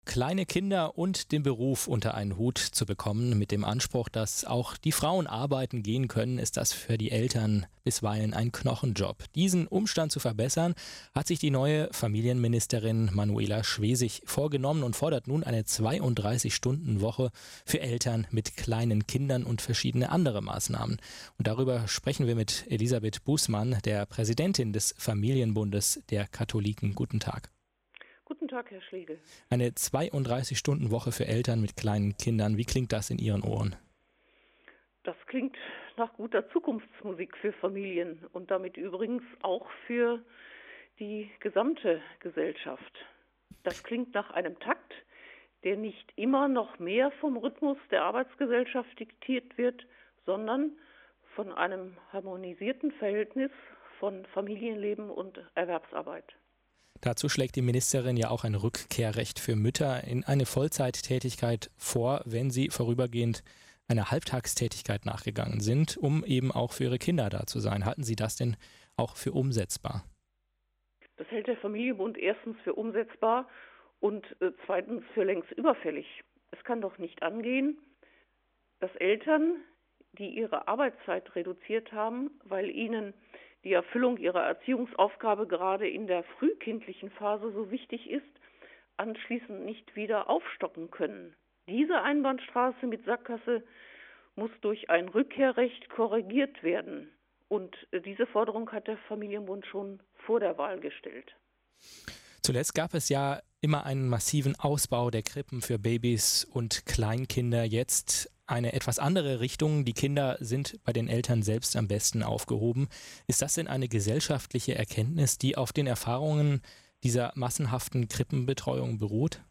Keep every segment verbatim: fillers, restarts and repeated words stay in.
Kleine Kinder und den Beruf unter einen Hut zu bekommen, mit dem Anspruch, dass auch die Frauen arbeiten gehen können, ist das für die Eltern bisweilen ein Knochenjob. Diesen Umstand zu verbessern, hat sich die neue Familienministerin Manuela Schwesig vorgenommen und fordert nun eine zweiunddreißig-Stunden-Woche für Eltern mit kleinen Kindern und verschiedene andere Maßnahmen. Und darüber sprechen wir mit Elisabeth Bußmann, der Präsidentin des Familienbundes der Katholiken. Guten Tag. Guten Tag, Herr Schlegel. Eine zweiunddreißig-Stunden-Woche für Eltern mit kleinen Kindern. Wie klingt das in Ihren Ohren? Das klingt nach guter Zukunftsmusik für Familien und damit übrigens auch für die gesamte Gesellschaft. Das klingt nach einem Takt, der nicht immer noch mehr vom Rhythmus der Arbeitsgesellschaft diktiert wird, sondern von einem harmonisierten Verhältnis von Familienleben und Erwerbsarbeit. Dazu schlägt die Ministerin ja auch ein Rückkehrrecht für Mütter in eine Vollzeittätigkeit vor, wenn sie vorübergehend einer Halbtagstätigkeit nachgegangen sind, um eben auch für ihre Kinder da zu sein. Halten Sie das denn auch für umsetzbar? Das hält der Familienbund erstens für umsetzbar und äh, zweitens für längst überfällig. Es kann doch nicht angehen, dass Eltern, die ihre Arbeitszeit reduziert haben, weil ihnen die Erfüllung ihrer Erziehungsaufgabe gerade in der frühkindlichen Phase so wichtig ist, anschließend nicht wieder aufstocken können. Diese Einbahnstraße mit Sackgasse muss durch ein Rückkehrrecht korrigiert werden. Und diese Forderung hat der Familienbund schon vor der Wahl gestellt. Zuletzt gab es ja immer einen massiven Ausbau der Krippen für Babys und Kleinkinder. Jetzt eine etwas andere Richtung. Die Kinder sind bei den Eltern selbst am besten aufgehoben. Ist das denn eine gesellschaftliche Erkenntnis, die auf den Erfahrungen dieser massenhaften Krippenbetreuung beruht?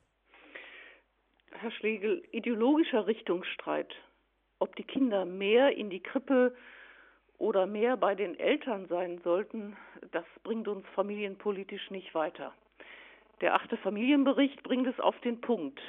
Herr Schlegel, ideologischer Richtungsstreit, ob die Kinder mehr in die Krippe oder mehr bei den Eltern sein sollten, das bringt uns familienpolitisch nicht weiter. Der achte Familienbericht bringt es auf den Punkt.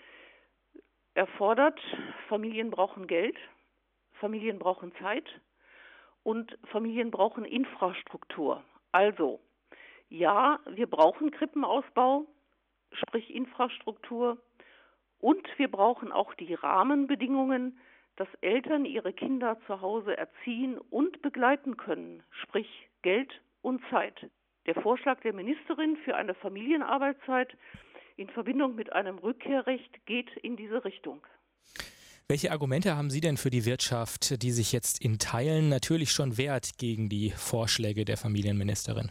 Er fordert, Familien brauchen Geld, Familien brauchen Zeit und Familien brauchen Infrastruktur. Also, ja, wir brauchen Krippenausbau, sprich Infrastruktur, und wir brauchen auch die Rahmenbedingungen, dass Eltern ihre Kinder zu Hause erziehen und begleiten können, sprich Geld und Zeit. Der Vorschlag der Ministerin für eine Familienarbeitszeit in Verbindung mit einem Rückkehrrecht geht in diese Richtung. Welche Argumente haben Sie denn für die Wirtschaft, die sich jetzt in Teilen natürlich schon wehrt gegen die Vorschläge der Familienministerin?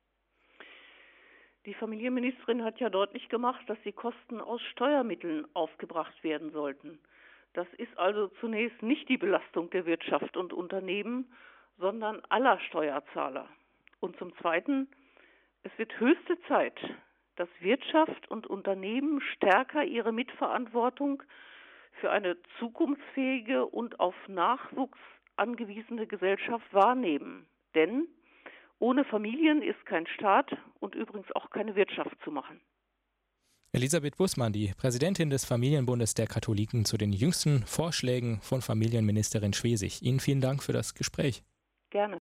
Die Familienministerin hat ja deutlich gemacht, dass die Kosten aus Steuermitteln aufgebracht werden sollten. Das ist also zunächst nicht die Belastung der Wirtschaft und Unternehmen, sondern aller Steuerzahler. Und zum Zweiten, es wird höchste Zeit, dass Wirtschaft und Unternehmen stärker ihre Mitverantwortung für eine zukunftsfähige und auf Nachwuchs angewiesene Gesellschaft wahrnehmen. Denn ohne Familien ist kein Staat und übrigens auch keine Wirtschaft zu machen. Elisabeth Bußmann, die Präsidentin des Familienbundes der Katholiken, zu den jüngsten Vorschlägen von Familienministerin Schwesig. Ihnen vielen Dank für das Gespräch. Gerne.